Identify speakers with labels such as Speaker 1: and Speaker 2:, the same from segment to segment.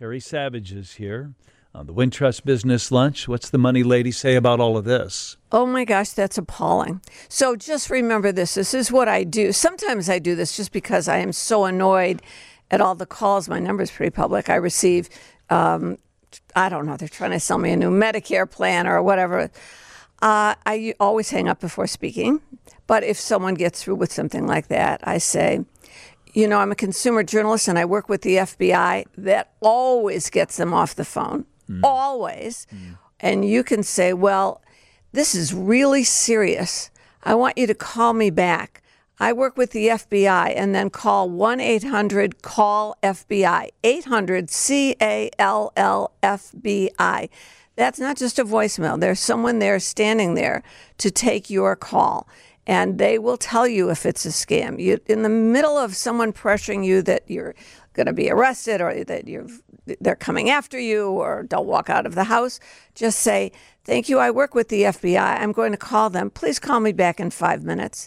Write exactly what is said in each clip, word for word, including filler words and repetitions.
Speaker 1: Terry Savage is here on the Wintrust Business Lunch. What's the money lady say about all of this?
Speaker 2: Oh my gosh, that's appalling. So just remember this. This is what I do. Sometimes I do this just because I am so annoyed at all the calls. My number is pretty public. I receive, um, I don't know, they're trying to sell me a new Medicare plan or whatever. Uh, I always hang up before speaking. But if someone gets through with something like that, I say, you know, I'm a consumer journalist and I work with the F B I. That always gets them off the phone. Mm. Always. Mm. And you can say, well, this is really serious. I want you to call me back. I work with the F B I, and then call one eight hundred call F B I, eight hundred C A L L F B I. That's not just a voicemail. There's someone there standing there to take your call. And they will tell you if it's a scam. You, in the middle of someone pressuring you that you're going to be arrested or that you're, they're coming after you or don't walk out of the house, just say, thank you, I work with the F B I. I'm going to call them. Please call me back in five minutes.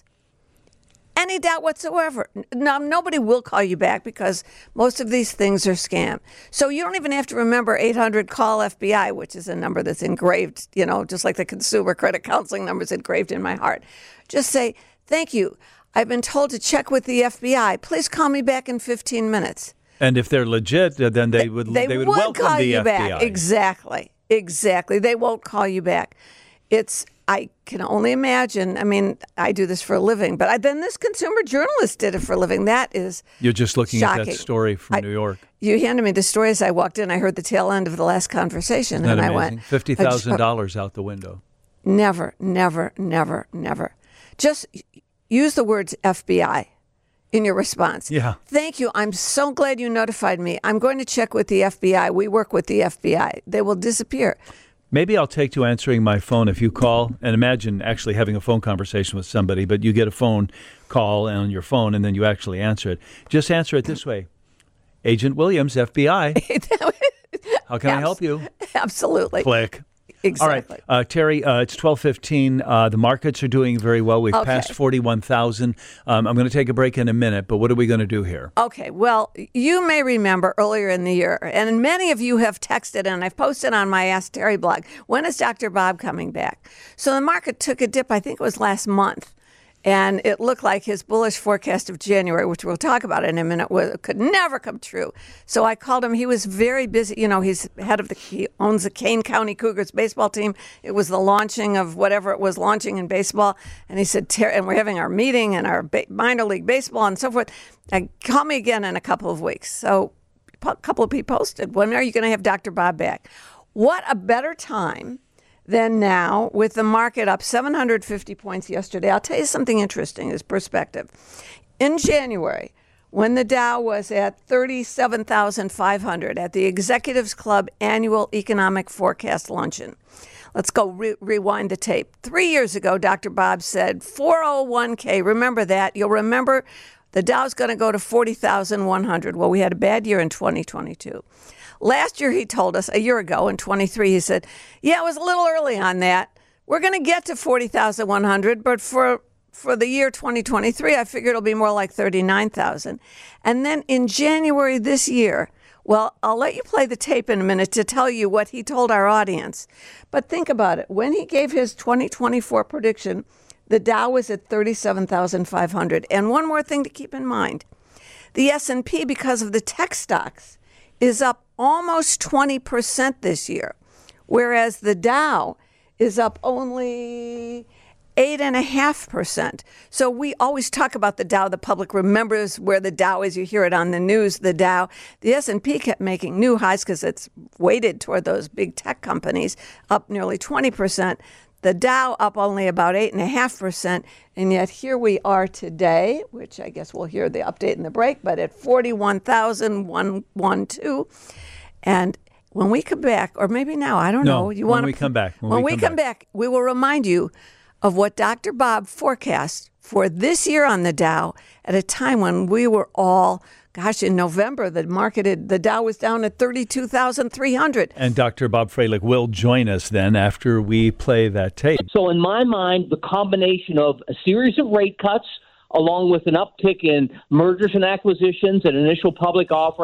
Speaker 2: Any doubt whatsoever. No, nobody will call you back because most of these things are scam. So you don't even have to remember eight hundred call F B I, which is a number that's engraved, you know, just like the Consumer Credit Counseling number is engraved in my heart. Just say, thank you. I've been told to check with the F B I. Please call me back in fifteen minutes.
Speaker 1: And if they're legit, then they would
Speaker 2: they,
Speaker 1: they would,
Speaker 2: would
Speaker 1: welcome
Speaker 2: call
Speaker 1: the
Speaker 2: you
Speaker 1: F B I.
Speaker 2: Back. Exactly. Exactly. They won't call you back. It's I can only imagine. I mean, I do this for a living, but I, then this consumer journalist did it for a living. That is
Speaker 1: You're just looking
Speaker 2: shocking.
Speaker 1: at that story from
Speaker 2: I,
Speaker 1: New York.
Speaker 2: You handed me the story as I walked in. I heard the tail end of the last conversation,
Speaker 1: Isn't
Speaker 2: and
Speaker 1: that
Speaker 2: I
Speaker 1: amazing?
Speaker 2: went,
Speaker 1: fifty thousand dollars out the window.
Speaker 2: Never, never, never, never. Just use the words F B I in your response.
Speaker 1: Yeah.
Speaker 2: Thank you. I'm so glad you notified me. I'm going to check with the F B I. We work with the F B I. They will disappear.
Speaker 1: Maybe I'll take to answering my phone if you call, and imagine actually having a phone conversation with somebody, but you get a phone call on your phone and then you actually answer it. Just answer it this way. Agent Williams, F B I. How can Abs- I help you?
Speaker 2: Absolutely.
Speaker 1: Click.
Speaker 2: Exactly.
Speaker 1: All right, uh, Terry, uh, it's twelve fifteen. Uh, the markets are doing very well. We've
Speaker 2: okay.
Speaker 1: passed forty-one thousand. Um, I'm going to take a break in a minute, but what are we going to do here?
Speaker 2: Okay. Well, you may remember earlier in the year, and many of you have texted, and I've posted on my Ask Terry blog, when is Doctor Bob coming back? So the market took a dip, I think it was last month. And it looked like his bullish forecast of January, which we'll talk about in a minute, was, could never come true. So I called him. He was very busy. You know, he's head of the, he owns the Kane County Cougars baseball team. It was the launching of whatever it was launching in baseball. And he said, Ter- and we're having our meeting and our ba- minor league baseball and so forth. And call me again in a couple of weeks. So a couple of people posted, when are you going to have Doctor Bob back? What a better time than now, with the market up seven hundred fifty points yesterday. I'll tell you something interesting as perspective. In January, when the Dow was at thirty-seven thousand five hundred at the Executives Club Annual Economic Forecast Luncheon, let's go re- rewind the tape. Three years ago, Doctor Bob said four oh one k. Remember that. You'll remember the Dow's going to go to forty thousand one hundred. Well, we had a bad year in twenty twenty-two. Last year, he told us, a year ago in twenty-three, he said, yeah, it was a little early on that. We're going to get to forty thousand one hundred, but for for the year twenty twenty-three, I figure it'll be more like thirty-nine thousand. And then in January this year, well, I'll let you play the tape in a minute to tell you what he told our audience. But think about it. When he gave his twenty twenty-four prediction, the Dow was at thirty-seven thousand five hundred. And one more thing to keep in mind. The S and P, because of the tech stocks, is up almost twenty percent this year, whereas the Dow is up only eight point five percent. So we always talk about the Dow. The public remembers where the Dow is. You hear it on the news, the Dow. The S and P kept making new highs because it's weighted toward those big tech companies, up nearly twenty percent. The Dow up only about eight point five percent, and yet here we are today, which I guess we'll hear the update in the break, but at forty-one thousand one hundred twelve. And when we come back, or maybe now, I don't
Speaker 1: no,
Speaker 2: know. You
Speaker 1: when
Speaker 2: want
Speaker 1: we come back. When,
Speaker 2: when
Speaker 1: we,
Speaker 2: we
Speaker 1: come,
Speaker 2: come
Speaker 1: back.
Speaker 2: back, we will remind you of what Doctor Bob forecast for this year on the Dow at a time when we were all, gosh, in November, the market, had, the Dow was down at thirty-two thousand three hundred.
Speaker 1: And Doctor Bob Freilich will join us then after we play that tape.
Speaker 3: So in my mind, the combination of a series of rate cuts along with an uptick in mergers and acquisitions and initial public offerings,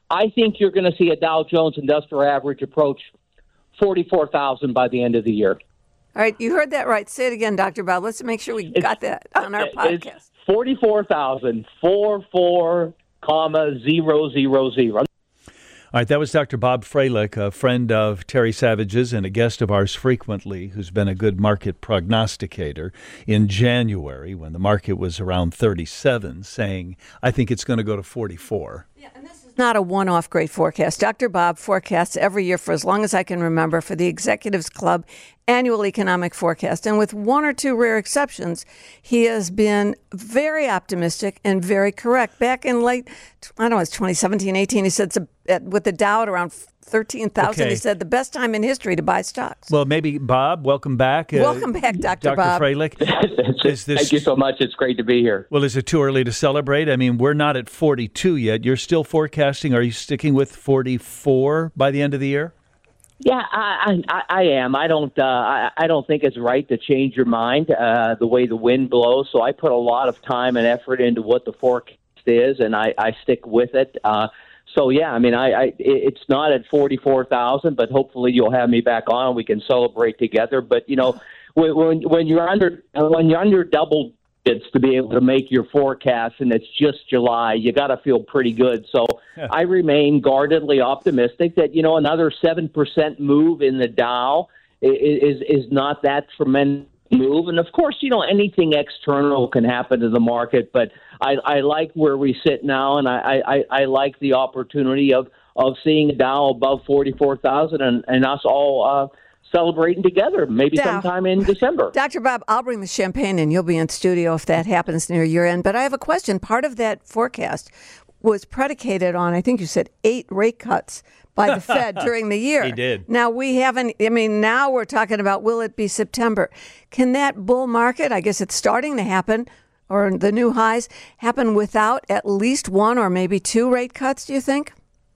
Speaker 3: I think you're going to see a Dow Jones Industrial Average approach forty-four thousand by the end of the year.
Speaker 2: All right, you heard that right. Say it again, Doctor Bob. Let's make sure we
Speaker 3: It's-
Speaker 2: got that on our podcast.
Speaker 3: It's forty-four thousand, forty-four, comma, zero, zero, zero.
Speaker 1: All right, that was Doctor Bob Freilich, a friend of Terry Savage's and a guest of ours frequently, who's been a good market prognosticator in January when the market was around thirty-seven, saying, I think it's going to go to forty-four.
Speaker 2: Yeah, and this is not a one-off great forecast. Doctor Bob forecasts every year for as long as I can remember for the Executives Club annual economic forecast. And with one or two rare exceptions, he has been very optimistic and very correct. Back in late, I don't know, it's twenty seventeen, eighteen, he said with the Dow at around thirteen thousand,
Speaker 1: Okay.
Speaker 2: he said the best time in history to buy stocks.
Speaker 1: Well, maybe, Bob, welcome back. Uh,
Speaker 2: Welcome back, Doctor Bob.
Speaker 1: Freilich. Is this,
Speaker 3: Thank you so much. It's great to be here.
Speaker 1: well, is it too early to celebrate? I mean, we're not at forty-two yet. You're still forecasting. Are you sticking with forty-four by the end of the year?
Speaker 3: Yeah, I, I, I am. I don't. Uh, I, I don't think it's right to change your mind uh, the way the wind blows. So I put a lot of time and effort into what the forecast is, and I, I stick with it. Uh, so yeah, I mean, I, I it's not at forty-four thousand, but hopefully you'll have me back on. We can celebrate together. But you know, when when, when you're under when you're under double digits to be able to make your forecast, and it's just July, you got to feel pretty good. So
Speaker 1: Yeah.
Speaker 3: I remain guardedly optimistic that, you know, another seven percent move in the Dow is, is is not that tremendous move. And of course, you know, anything external can happen to the market, but I, I like where we sit now, and I, I, I like the opportunity of, of seeing the Dow above forty-four thousand and, and us all uh, celebrating together, maybe
Speaker 2: Dow.
Speaker 3: sometime in December.
Speaker 2: Doctor Bob, I'll bring the champagne and you'll be in studio if that happens near your end. But I have a question. Part of that forecast was predicated on, I think you said, eight rate cuts by the Fed during the year.
Speaker 1: He did.
Speaker 2: Now we haven't, I mean, now we're talking about will it be September? Can that bull market, I guess it's starting to happen, or the new highs, happen without at least one or maybe two rate cuts, do you think?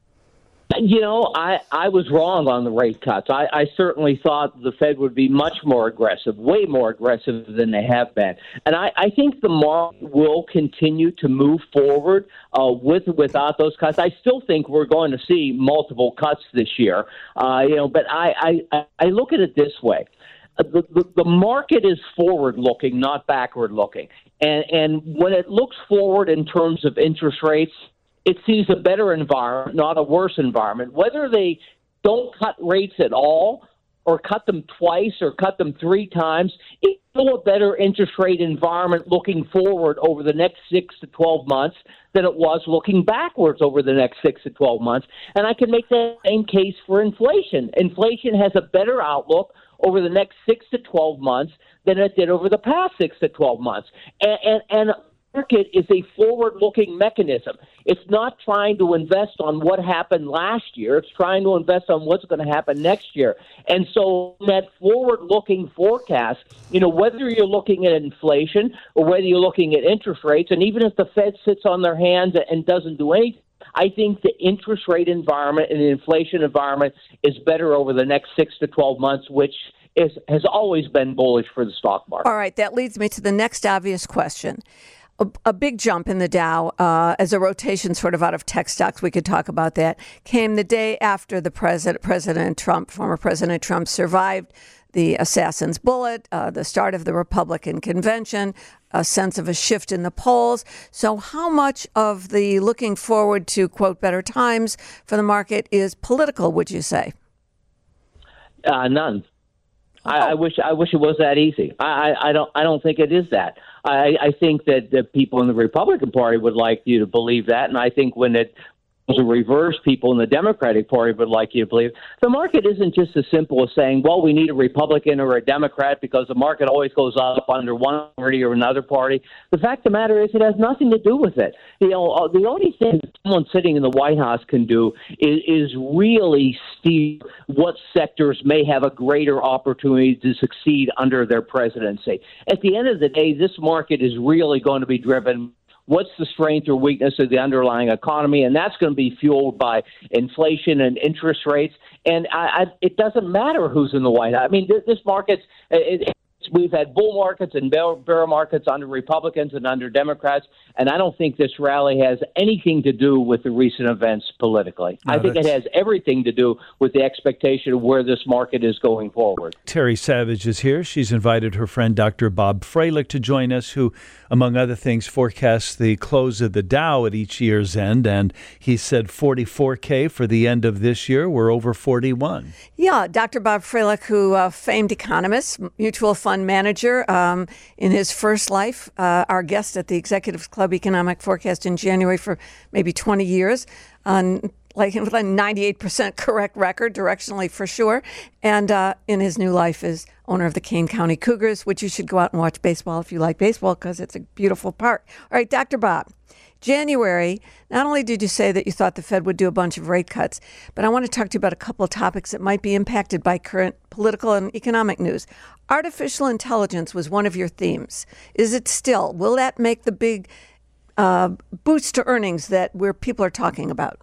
Speaker 3: You know, I, I was wrong on the rate cuts. I, I certainly thought the Fed would be much more aggressive, way more aggressive than they have been. And I, I think the market will continue to move forward uh, with without those cuts. I still think we're going to see multiple cuts this year. Uh, you know, but I, I, I look at it this way. The, the, the market is forward-looking, not backward-looking. And, and when it looks forward in terms of interest rates, it sees a better environment, not a worse environment. Whether they don't cut rates at all or cut them twice or cut them three times, it's still a better interest rate environment looking forward over the next six to twelve months than it was looking backwards over the next six to twelve months. And I can make that same case for inflation. Inflation has a better outlook over the next six to twelve months than it did over the past six to twelve months. And, and, and market is a forward-looking mechanism. It's not trying to invest on what happened last year. It's trying to invest on what's going to happen next year. And so that forward-looking forecast, you know, whether you're looking at inflation or whether you're looking at interest rates, and even if the Fed sits on their hands and doesn't do anything, I think the interest rate environment and the inflation environment is better over the next six to twelve months, which is, has always been bullish for the stock market.
Speaker 2: All right, that leads me to the next obvious question. A, a big jump in the Dow uh, as a rotation sort of out of tech stocks, we could talk about that, came the day after the president, President Trump, former President Trump, survived the assassin's bullet, uh, the start of the Republican convention, a sense of a shift in the polls. So how much of the looking forward to, quote, better times for the market is political, would you say?
Speaker 3: Uh, none. I, I wish I wish it was that easy. I, I, I don't I don't think it is that. I, I think that the people in the Republican Party would like you to believe that, and I think when it was a reverse, people in the Democratic Party would like you to believe. The market isn't just as simple as saying, well, we need a Republican or a Democrat, because the market always goes up under one party or another party. The fact of the matter is it has nothing to do with it. You know, the only thing someone sitting in the White House can do is, is really steer what sectors may have a greater opportunity to succeed under their presidency. At the end of the day, this market is really going to be driven what's the strength or weakness of the underlying economy, and that's going to be fueled by inflation and interest rates. And I, I, it doesn't matter who's in the White House. I mean, this, this market's it, We've had bull markets and bear, bear markets under Republicans and under Democrats, and I don't think this rally has anything to do with the recent events politically.
Speaker 1: No,
Speaker 3: I think it has everything to do with the expectation of where this market is going forward.
Speaker 1: Terry Savage is here. She's invited her friend Doctor Bob Froelich to join us, who, among other things, forecasts the close of the Dow at each year's end, and he said forty-four K for the end of this year. We're over forty-one.
Speaker 2: Yeah, Doctor Bob Froelich, who uh, famed economist, mutual fund manager um, in his first life, uh, our guest at the Executives Club Economic Forecast in January for maybe twenty years, um, like with a ninety-eight percent correct record, directionally for sure. And uh, in his new life is owner of the Kane County Cougars, which you should go out and watch baseball if you like baseball, because it's a beautiful park. All right, Doctor Bob. January, not only did you say that you thought the Fed would do a bunch of rate cuts, but I want to talk to you about a couple of topics that might be impacted by current political and economic news. Artificial intelligence was one of your themes. Is it still? Will that make the big uh, boost to earnings that where people are talking about?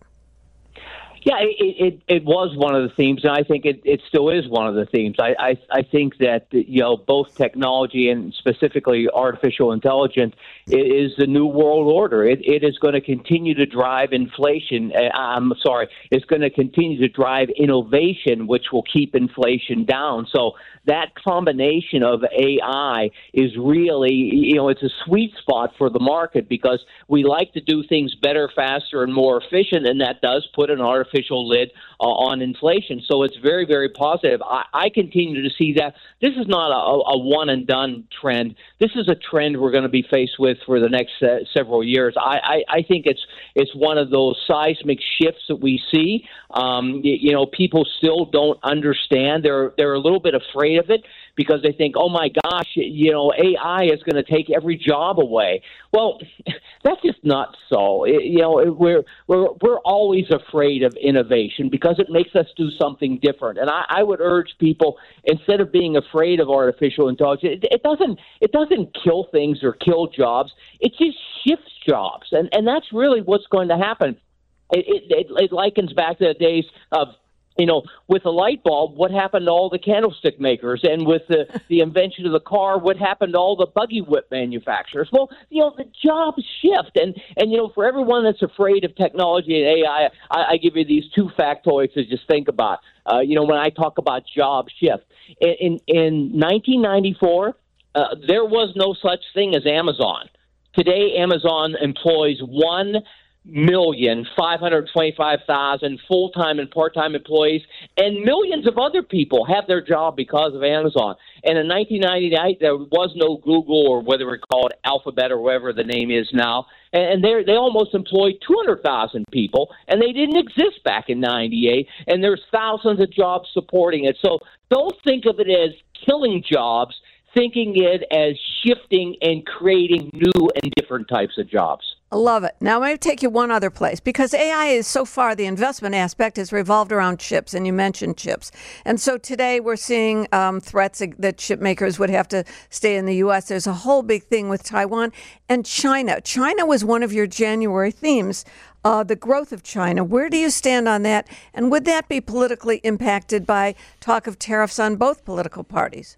Speaker 3: Yeah, it, it it was one of the themes, and I think it, it still is one of the themes. I, I I think that, you know, both technology and specifically artificial intelligence is the new world order. It it is going to continue to drive inflation. I'm sorry, it's going to continue to drive innovation, which will keep inflation down. So that combination of A I is really, you know, it's a sweet spot for the market because we like to do things better, faster, and more efficient, and that does put an artificial lid uh, on inflation. So it's very, very positive. I, I continue to see that. This is not a, a one-and-done trend. This is a trend we're going to be faced with for the next uh, several years. I, I, I think it's it's one of those seismic shifts that we see. Um, you, you know, people still don't understand. They're they're a little bit afraid of it because they think, oh my gosh, you know, A I is going to take every job away. Well, that's just not so. It, you know, it, we're we're we're always afraid of innovation because it makes us do something different. And I, I would urge people, instead of being afraid of artificial intelligence, it, it doesn't it doesn't kill things or kill jobs. It just shifts jobs, and and that's really what's going to happen. It, it, it likens back to the days of, you know, with a light bulb, what happened to all the candlestick makers? And with the, the invention of the car, what happened to all the buggy whip manufacturers? Well, you know, the jobs shift. And, and you know, for everyone that's afraid of technology and A I, I, I give you these two factoids to just think about. Uh, you know, when I talk about job shift. In, in, in nineteen ninety-four, uh, there was no such thing as Amazon. Today, Amazon employs one million five hundred twenty-five thousand full-time and part-time employees, and millions of other people have their job because of Amazon. And in nineteen ninety-nine, there was no Google, or whether we call it Alphabet or whatever the name is now, and they they almost employed two hundred thousand people, and they didn't exist back in ninety-eight, and there's thousands of jobs supporting it. So don't think of it as killing jobs, thinking it as shifting and creating new and different types of jobs.
Speaker 2: I love it. Now, I'm going to take you one other place, because A I is so far, the investment aspect has revolved around chips, and you mentioned chips. And so today we're seeing um, threats that chip makers would have to stay in the U S. There's a whole big thing with Taiwan and China. China was one of your January themes, uh, the growth of China. Where do you stand on that? And would that be politically impacted by talk of tariffs on both political parties?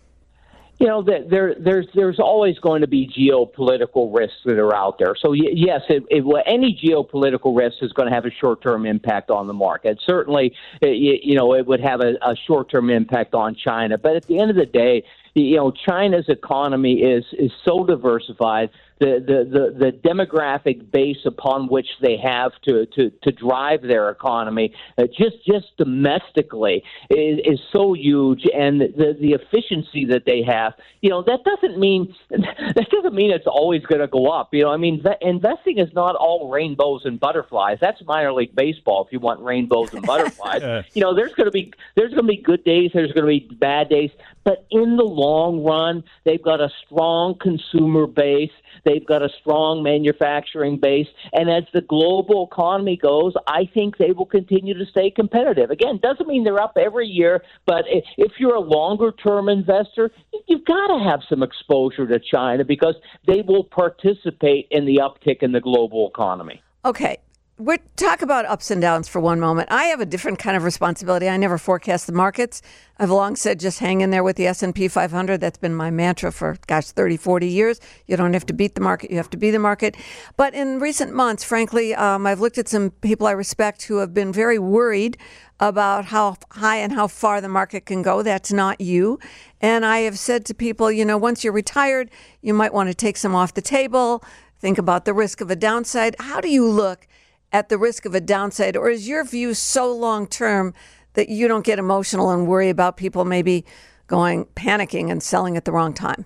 Speaker 3: You know, there, there's there's always going to be geopolitical risks that are out there. So, yes, it, it, any geopolitical risk is going to have a short-term impact on the market. Certainly, it, you know, it would have a, a short-term impact on China. But at the end of the day, you know, China's economy is is so diversified. The, the, the, the demographic base upon which they have to, to, to drive their economy, uh, just just domestically, is, is so huge, and the, the efficiency that they have, you know, that doesn't mean that doesn't mean it's always going to go up. You know, I mean, investing is not all rainbows and butterflies. That's minor league baseball. If you want rainbows and butterflies, you know, there's going to be there's going to be good days, there's going to be bad days, but in the long run, they've got a strong consumer base. They've got a strong manufacturing base. And as the global economy goes, I think they will continue to stay competitive. Again, doesn't mean they're up every year, but if you're a longer-term investor, you've got to have some exposure to China because they will participate in the uptick in the global economy.
Speaker 2: Okay. we talk about ups and downs for one moment. I have a different kind of responsibility. I never forecast the markets. I've long said just hang in there with the S and P five hundred. That's been my mantra for, gosh, thirty, forty years. You don't have to beat the market. You have to be the market. But in recent months, frankly, um, I've looked at some people I respect who have been very worried about how high and how far the market can go. That's not you. And I have said to people, you know, once you're retired, you might want to take some off the table. Think about the risk of a downside. How do you look at the risk of a downside, or is your view so long-term that you don't get emotional and worry about people maybe going panicking and selling at the wrong time?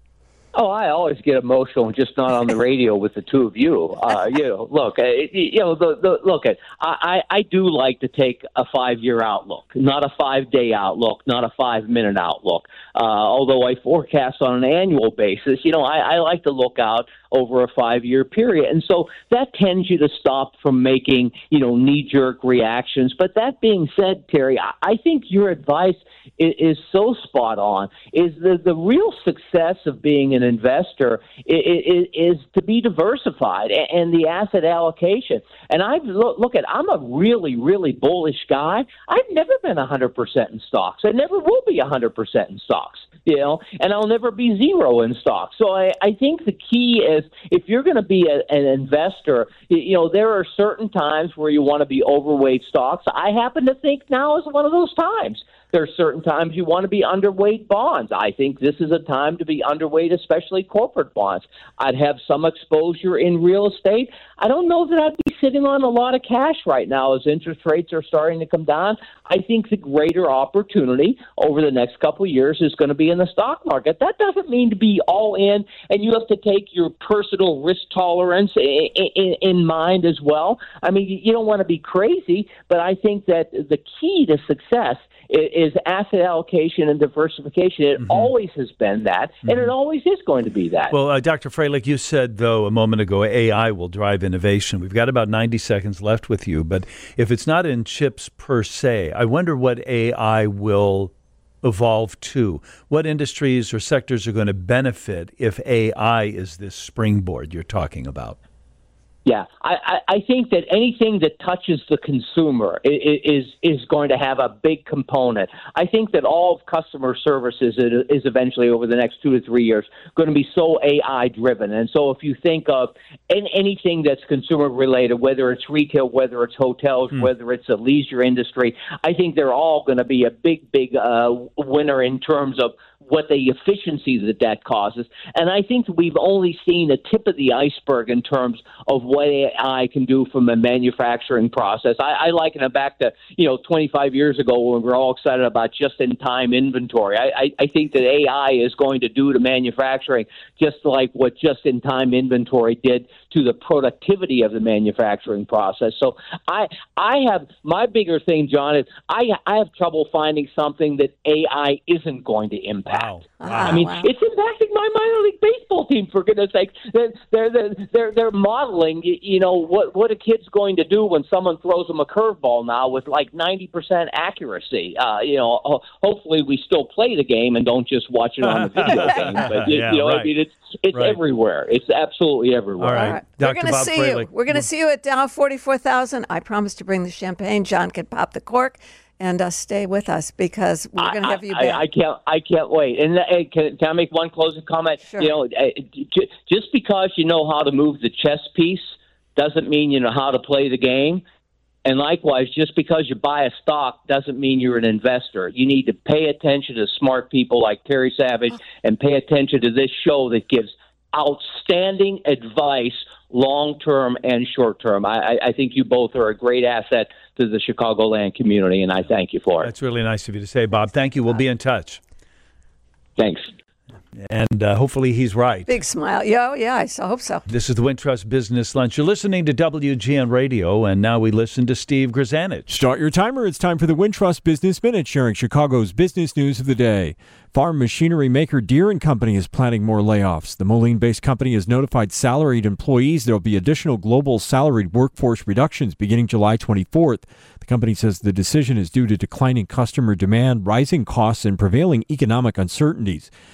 Speaker 3: Oh, I always get emotional, just not on the radio with the two of you. Uh, you know, look, uh, you know, the, the, look at. I, I do like to take a five-year outlook, not a five-day outlook, not a five-minute outlook. Uh, although I forecast on an annual basis, you know, I, I like to look out over a five-year period, and so that tends you to stop from making, you know, knee-jerk reactions. But that being said, Terry, I, I think your advice is, is so spot on. Is the the real success of being an investor is, is to be diversified and the asset allocation. And I've look, look at I'm a really, really bullish guy. I've never been one hundred percent in stocks. I never will be one hundred percent in stocks, you know, and I'll never be zero in stocks. So I, I think the key is if you're going to be a, an investor, you know, there are certain times where you want to be overweight stocks. I happen to think now is one of those times. There are certain times you want to be underweight bonds. I think this is a time to be underweight, especially corporate bonds. I'd have some exposure in real estate. I don't know that I'd be sitting on a lot of cash right now as interest rates are starting to come down. I think the greater opportunity over the next couple of years is going to be in the stock market. That doesn't mean to be all in, and you have to take your personal risk tolerance in, in, in mind as well. I mean, you don't want to be crazy, but I think that the key to success is asset allocation and diversification. It mm-hmm. always has been that, and mm-hmm. it always is going to be that.
Speaker 1: Well, uh, Doctor Freilich, you said, though, a moment ago, A I will drive innovation. We've got about ninety seconds left with you, but if it's not in chips per se, I wonder what A I will evolve to. What industries or sectors are going to benefit if A I is this springboard you're talking about?
Speaker 3: Yeah, I, I think that anything that touches the consumer is is going to have a big component. I think that all of customer services is eventually, over the next two to three years, going to be so A I driven. And so if you think of anything that's consumer related, whether it's retail, whether it's hotels, mm. whether it's a leisure industry, I think they're all going to be a big, big uh, winner in terms of what the efficiency that that causes. And I think we've only seen a tip of the iceberg in terms of what A I can do from a manufacturing process. I, I liken it back to, you know, twenty-five years ago when we were all excited about just-in-time inventory. I, I, I think that A I is going to do to manufacturing just like what just-in-time inventory did to the productivity of the manufacturing process. So I I have, my bigger thing, John, is I, I have trouble finding something that A I isn't going to impact.
Speaker 1: Wow.
Speaker 2: Wow.
Speaker 3: I mean,
Speaker 2: wow.
Speaker 3: it's impacting my minor league baseball team, for goodness sake. They're, they're, they're, they're modeling, you know, what, what a kid's going to do when someone throws them a curveball now with like ninety percent accuracy. Uh, you know, ho- hopefully we still play the game and don't just watch it on the video game. But, you,
Speaker 1: yeah,
Speaker 3: you know,
Speaker 1: right.
Speaker 3: I mean, it's it's
Speaker 1: right.
Speaker 3: everywhere. It's absolutely everywhere.
Speaker 1: All right.
Speaker 2: All right.
Speaker 1: Doctor
Speaker 2: We're going to
Speaker 1: Bob
Speaker 2: see
Speaker 1: Freilich.
Speaker 2: you. We're going to see you at Dow forty-four thousand. I promise to bring the champagne. John can pop the cork and uh, stay with us because we're going to have you
Speaker 3: I,
Speaker 2: back.
Speaker 3: I, I can't. I can't wait. And uh, can, can I make one closing comment?
Speaker 2: Sure.
Speaker 3: You know, uh, j- just because you know how to move the chess piece doesn't mean you know how to play the game. And likewise, just because you buy a stock doesn't mean you're an investor. You need to pay attention to smart people like Terry Savage and pay attention to this show that gives outstanding advice, long-term and short-term. I, I think you both are a great asset to the Chicagoland community, and I thank you for it.
Speaker 1: That's really nice of you to say, Bob. Thank you. We'll be in touch.
Speaker 3: Thanks.
Speaker 1: And uh, hopefully he's right.
Speaker 2: Big smile. Yeah, yeah, I so hope so.
Speaker 1: This is the Wintrust Business Lunch. You're listening to W G N Radio, and now we listen to Steve Grzanich.
Speaker 4: Start your timer. It's time for the Wintrust Business Minute, sharing Chicago's business news of the day. Farm machinery maker Deere and Company is planning more layoffs. The Moline-based company has notified salaried employees there will be additional global salaried workforce reductions beginning July twenty-fourth. The company says the decision is due to declining customer demand, rising costs, and prevailing economic uncertainties. Deere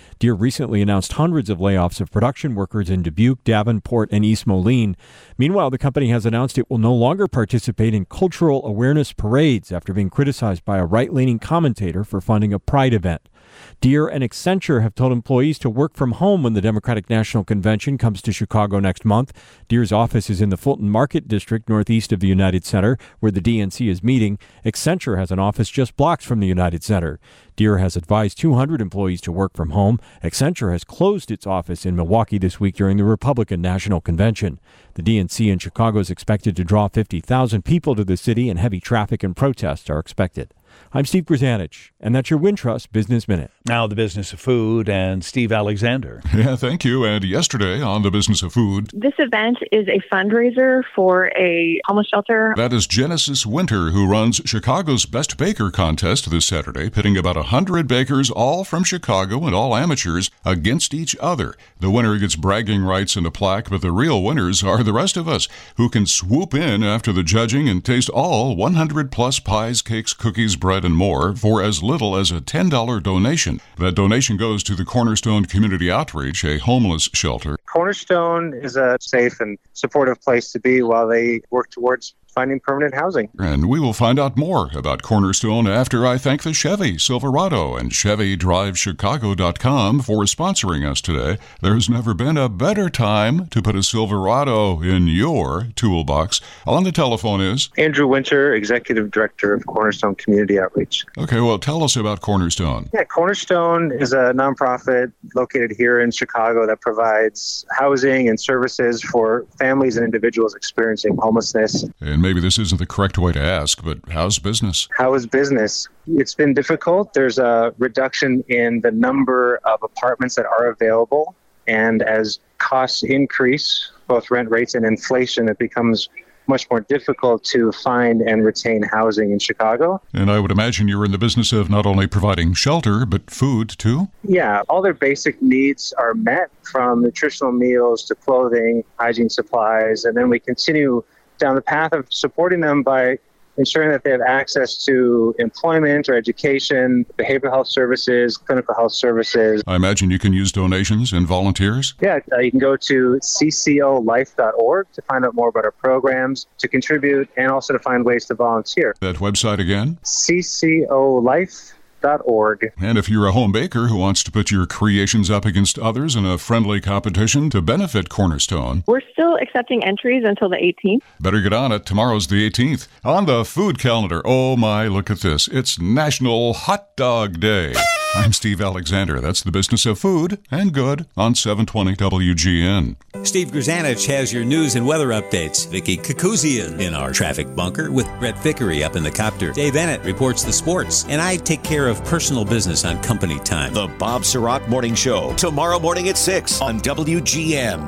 Speaker 4: recently announced hundreds of layoffs of production workers in Dubuque, Davenport, and East Moline. Meanwhile, the company has announced it will no longer participate in cultural awareness parades after being criticized by a right-leaning commentator for funding a pride event. Deere and Accenture have told employees to work from home when the Democratic National Convention comes to Chicago next month. Deere's office is in the Fulton Market District, northeast of the United Center, where the D N C is meeting. Accenture has an office just blocks from the United Center. Deere has advised two hundred employees to work from home. Accenture has closed its office in Milwaukee this week during the Republican National Convention. The D N C in Chicago is expected to draw fifty thousand people to the city, and heavy traffic and protests are expected. I'm Steve Grzanich, and that's your Wintrust Business Minute.
Speaker 1: Now the business of food and Steve Alexander.
Speaker 5: Yeah, thank you. And yesterday on the business of food,
Speaker 6: this event is a fundraiser for a homeless shelter.
Speaker 5: That is Genesis Winter, who runs Chicago's Best Baker contest this Saturday, pitting about one hundred bakers, all from Chicago and all amateurs, against each other. The winner gets bragging rights and a plaque, but the real winners are the rest of us, who can swoop in after the judging and taste all one hundred plus pies, cakes, cookies, bread, and more for as little as a ten dollars donation. That donation goes to the Cornerstone Community Outreach, a homeless shelter.
Speaker 7: Cornerstone is a safe and supportive place to be while they work towards finding permanent housing.
Speaker 5: And we will find out more about Cornerstone after I thank the Chevy Silverado and Chevy Drive Chicago dot com for sponsoring us today. There's never been a better time to put a Silverado in your toolbox. On the telephone is
Speaker 7: Andrew Winter, Executive Director of Cornerstone Community Outreach.
Speaker 5: Okay, well, tell us about Cornerstone.
Speaker 7: Yeah, Cornerstone is a nonprofit located here in Chicago that provides housing and services for families and individuals experiencing homelessness.
Speaker 5: And maybe this isn't the correct way to ask, but how's business?
Speaker 7: How is business? It's been difficult. There's a reduction in the number of apartments that are available. And as costs increase, both rent rates and inflation, it becomes much more difficult to find and retain housing in Chicago.
Speaker 5: And I would imagine you're in the business of not only providing shelter, but food too?
Speaker 7: Yeah, all their basic needs are met, from nutritional meals to clothing, hygiene supplies, and then we continue down the path of supporting them by ensuring that they have access to employment or education, behavioral health services, clinical health services.
Speaker 5: I imagine you can use donations and volunteers?
Speaker 7: Yeah, uh, you can go to c c o life dot org to find out more about our programs, to contribute, and also to find ways to volunteer.
Speaker 5: That website again?
Speaker 7: c c o life dot org.
Speaker 5: And if you're a home baker who wants to put your creations up against others in a friendly competition to benefit Cornerstone,
Speaker 6: We're still accepting entries until the eighteenth.
Speaker 5: better get on it. Tomorrow's the eighteenth. On the food calendar, oh my, look at this. It's National Hot Dog Day. I'm Steve Alexander. That's the business of food and good on seven twenty W G N.
Speaker 8: Steve Grzanich has your news and weather updates. Vicky Kakuzian in our traffic bunker with Brett Vickery up in the copter. Dave Bennett reports the sports, and I take care of personal business on company time.
Speaker 9: The Bob Sirott Morning Show, tomorrow morning at six on W G N.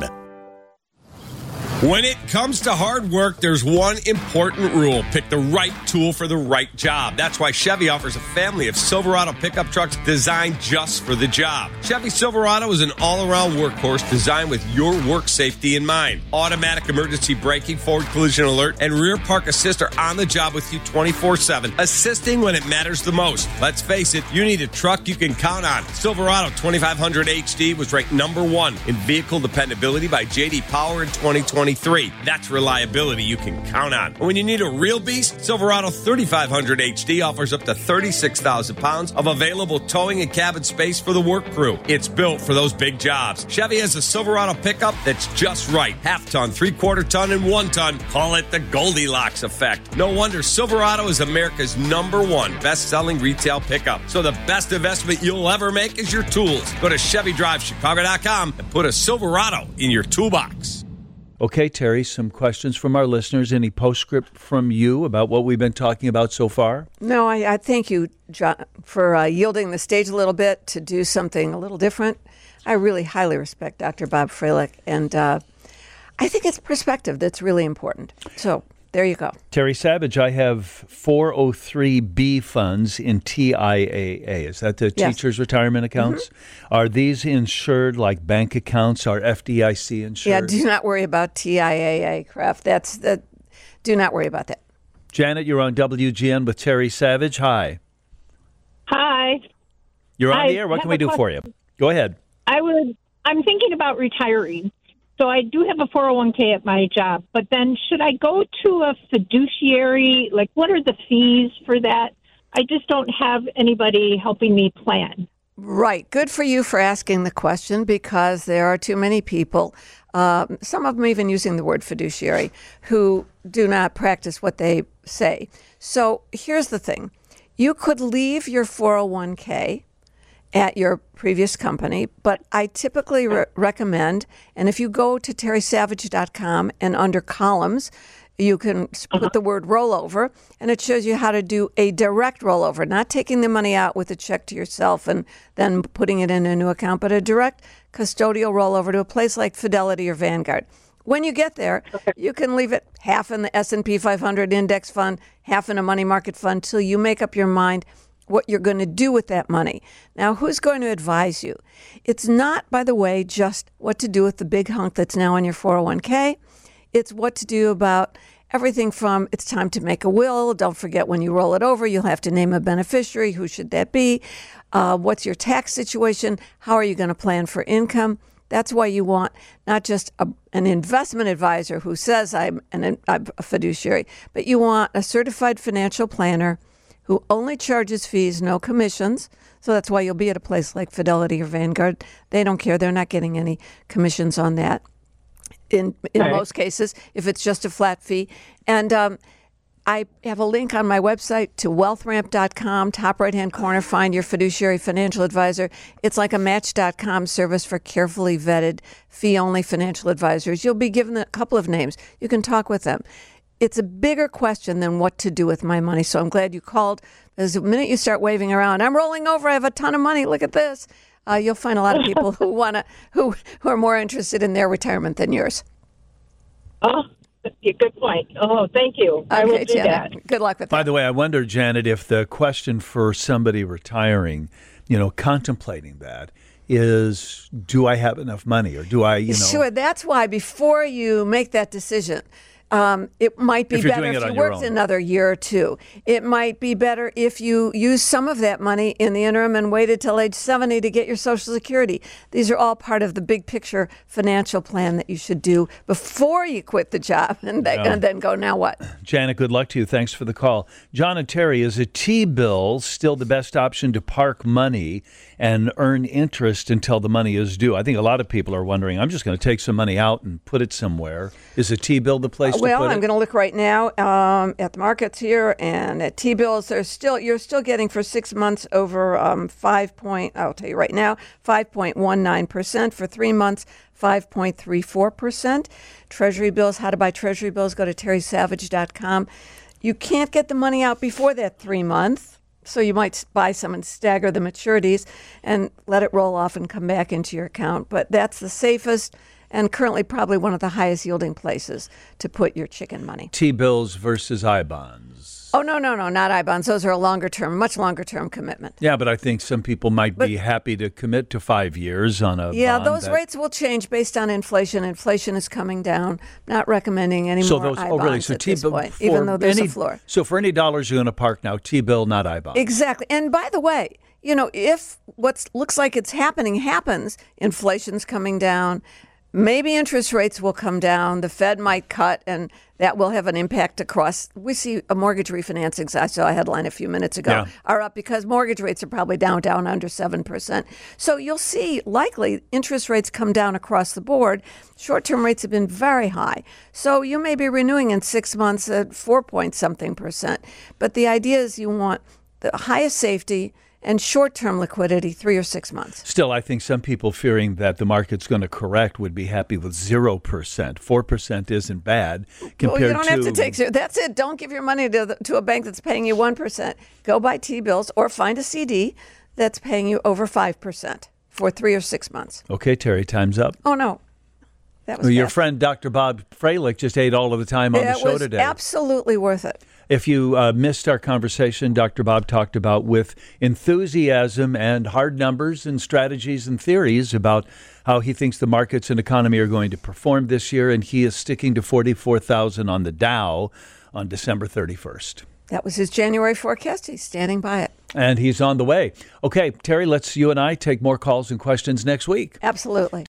Speaker 10: When it comes to hard work, there's one important rule. Pick the right tool for the right job. That's why Chevy offers a family of Silverado pickup trucks designed just for the job. Chevy Silverado is an all-around workhorse designed with your work safety in mind. Automatic emergency braking, forward collision alert, and rear park assist are on the job with you twenty-four seven, assisting when it matters the most. Let's face it, you need a truck you can count on. Silverado twenty-five hundred H D was ranked number one in vehicle dependability by J D Power in twenty twenty-three. That's reliability you can count on. And when you need a real beast, Silverado thirty-five hundred H D offers up to thirty-six thousand pounds of available towing and cabin space for the work crew. It's built for those big jobs. Chevy has a Silverado pickup that's just right. Half ton, three quarter ton, and one ton. Call it the Goldilocks effect. No wonder Silverado is America's number one best-selling retail pickup. So the best investment you'll ever make is your tools. Go to Chevy Drive Chicago dot com and put a Silverado in your toolbox.
Speaker 1: Okay, Terry, some questions from our listeners. Any postscript from you about what we've been talking about so far?
Speaker 2: No, I, I thank you, John, for uh, yielding the stage a little bit to do something a little different. I really highly respect Doctor Bob Froelich, and uh, I think it's perspective that's really important. So there you go.
Speaker 1: Terry Savage, I have four oh three B funds in T I A A. Is that the
Speaker 2: Yes.
Speaker 1: teachers' retirement accounts? Mm-hmm. Are these insured like bank accounts? Are F D I C insured?
Speaker 2: Yeah, do not worry about T I A A, Kraft. That's that. Do not worry about that.
Speaker 1: Janet, you're on W G N with Terry Savage. Hi.
Speaker 11: Hi.
Speaker 1: You're on
Speaker 11: I
Speaker 1: the air. What
Speaker 11: have
Speaker 1: can we
Speaker 11: a
Speaker 1: do for you? Go ahead.
Speaker 11: I would, I'm thinking about retiring. So I do have a four oh one k at my job, but then should I go to a fiduciary? Like, what are the fees for that? I just don't have anybody helping me plan.
Speaker 2: Right. Good for you for asking the question, because there are too many people, um, some of them even using the word fiduciary, who do not practice what they say. So here's the thing. You could leave your four oh one k at your previous company, but I typically re- recommend, and if you go to terry savage dot com and under columns, you can put the word rollover, and it shows you how to do a direct rollover, not taking the money out with a check to yourself and then putting it in a new account, but a direct custodial rollover to a place like Fidelity or Vanguard. When you get there, you can leave it half in the S and P five hundred index fund, half in a money market fund, till you make up your mind what you're going to do with that money. Now, who's going to advise you? It's not, by the way, just what to do with the big hunk that's now on your four oh one k. It's what to do about everything from it's time to make a will. Don't forget, when you roll it over, you'll have to name a beneficiary. Who should that be? Uh, what's your tax situation? How are you going to plan for income? That's why you want not just a, an investment advisor who says I'm, an, I'm a fiduciary, but you want a certified financial planner who only charges fees, no commissions. So that's why you'll be at a place like Fidelity or Vanguard. They don't care. They're not getting any commissions on that in in
Speaker 11: Right.
Speaker 2: most cases, if it's just a flat fee. And um, I have a link on my website to wealth ramp dot com, top right-hand corner, find your fiduciary financial advisor. It's like a match dot com service for carefully vetted, fee-only financial advisors. You'll be given a couple of names. You can talk with them. It's a bigger question than what to do with my money. So I'm glad you called, because the minute you start waving around, I'm rolling over, I have a ton of money, look at this, uh, you'll find a lot of people who wanna who who are more interested in their retirement than yours.
Speaker 11: Oh, good point. Oh, thank you. I will
Speaker 2: Okay,
Speaker 11: do
Speaker 2: Janet.
Speaker 11: that.
Speaker 2: Good luck with
Speaker 1: By
Speaker 2: that.
Speaker 1: the way, I wonder, Janet, if the question for somebody retiring, you know, contemplating that, is do I have enough money, or do I, you know?
Speaker 2: Sure, that's why before you make that decision, Um, it might be
Speaker 1: If you're
Speaker 2: better
Speaker 1: doing
Speaker 2: if
Speaker 1: it
Speaker 2: you
Speaker 1: on your
Speaker 2: worked
Speaker 1: own.
Speaker 2: another year or two. It might be better if you use some of that money in the interim and waited till age seventy to get your Social Security. These are all part of the big picture financial plan that you should do before you quit the job and, then
Speaker 1: Yeah.
Speaker 2: and then go, now what?
Speaker 1: Janet, good luck to you. Thanks for the call. John and Terry, is a T-bill still the best option to park money and earn interest until the money is due? I think a lot of people are wondering, I'm just going to take some money out and put it somewhere. Is a T-bill the place
Speaker 2: Well,
Speaker 1: to put
Speaker 2: I'm
Speaker 1: it?
Speaker 2: going to look right now um, at the markets here and at T-bills. There's still you're still getting for six months over um, five point. I'll tell you right now, five point one nine percent. For three months, five point three four percent. Treasury bills. How to buy Treasury bills? Go to terry savage dot com. You can't get the money out before that three months. So you might buy some and stagger the maturities and let it roll off and come back into your account. But that's the safest and currently probably one of the highest yielding places to put your chicken money.
Speaker 1: T-bills versus I-bonds.
Speaker 2: Oh, no, no, no, not I-bonds. Those are a longer term, much longer term commitment.
Speaker 1: Yeah, but I think some people might be happy to commit to five years on a
Speaker 2: Yeah,
Speaker 1: bond
Speaker 2: those
Speaker 1: that-
Speaker 2: rates will change based on inflation. Inflation is coming down. Not recommending any
Speaker 1: So
Speaker 2: more
Speaker 1: those, oh,
Speaker 2: I-bonds
Speaker 1: really? So
Speaker 2: at this
Speaker 1: T-bill,
Speaker 2: point,
Speaker 1: for
Speaker 2: even though there's
Speaker 1: any,
Speaker 2: a floor.
Speaker 1: So for any dollars you're going to park now, T-bill, not I-bond.
Speaker 2: Exactly. And by the way, you know, if what looks like it's happening happens, inflation's coming down, maybe interest rates will come down, the Fed might cut, and that will have an impact across. We see a mortgage refinancings, I saw a headline a few minutes ago,
Speaker 1: Yeah.
Speaker 2: are up because mortgage rates are probably down, down under seven percent. So you'll see likely interest rates come down across the board. Short-term rates have been very high. So you may be renewing in six months at four point something percent. But the idea is you want the highest safety and short-term liquidity, three or six months.
Speaker 1: Still, I think some people fearing that the market's going to correct would be happy with zero percent. four percent isn't bad compared
Speaker 2: Well, you don't
Speaker 1: to...
Speaker 2: have to take zero. That's it. Don't give your money to, the, to a bank that's paying you one percent. Go buy T-bills or find a C D that's paying you over five percent for three or six months.
Speaker 1: Okay, Terry, time's up.
Speaker 2: Oh, no. That was
Speaker 1: Well, your
Speaker 2: fast.
Speaker 1: friend Doctor Bob Freilich just ate all of the time on
Speaker 2: it
Speaker 1: the show
Speaker 2: was
Speaker 1: today.
Speaker 2: absolutely worth it.
Speaker 1: If you uh, missed our conversation, Doctor Bob talked about with enthusiasm and hard numbers and strategies and theories about how he thinks the markets and economy are going to perform this year, and he is sticking to forty-four thousand on the Dow on December thirty-first.
Speaker 2: That was his January forecast. He's standing by it.
Speaker 1: And he's on the way. Okay, Terry, let's you and I take more calls and questions next week.
Speaker 2: Absolutely.